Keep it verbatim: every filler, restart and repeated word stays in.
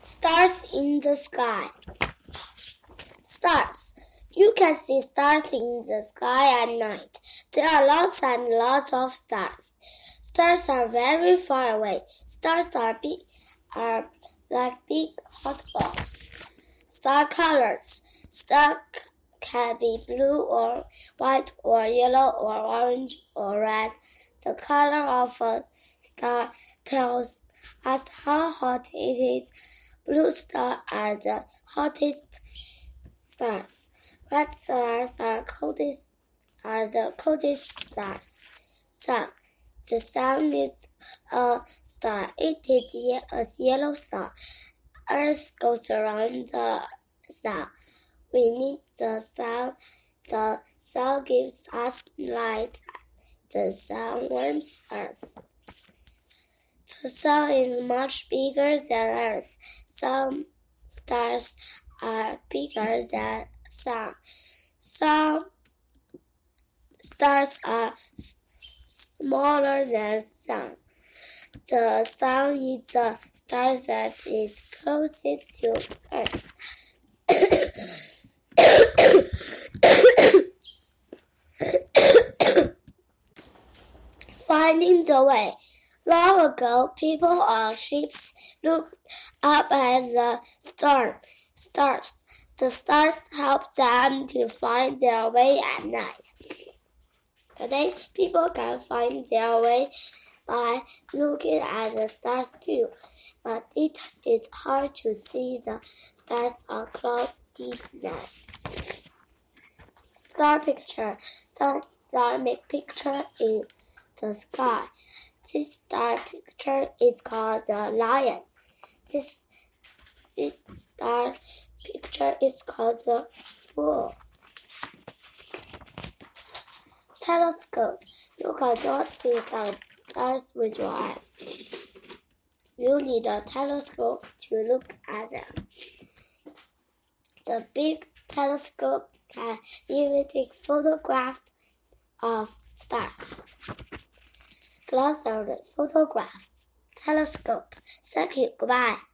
Stars in the sky. Stars. You can see stars in the sky at night. There are lots and lots of stars. Stars are very far away. Stars are big, are like big hot balls. Star colors. Star can be blue or white or yellow or orange or red. The color of a star tells us how hot it is. Blue stars are the hottest stars. Red stars are coldest are the coldest stars. Sun. The sun is a star. It is a yellow star. Earth goes around the sun. We need the sun. The sun gives us light. The sun warms Earth. The sun is much bigger than Earth. Some stars are bigger than sun. Some stars are smaller than sun. The sun is the star that is closest to Earth. Finding the way. Long ago, people on ships looked up at the star, stars. The stars helped them to find their way at night. Today, people can find their way by looking at the stars too, but it is hard to see the stars on cloudy nights. Star picture. Some stars make picture in the sky. This star picture is called the lion. This, this star picture is called the bull. Telescope. You cannot see some stars with your eyes. You need a telescope to look at them. The big telescope can even take photographs of stars. Gloss on the photographs. Telescope. Thank you. Goodbye.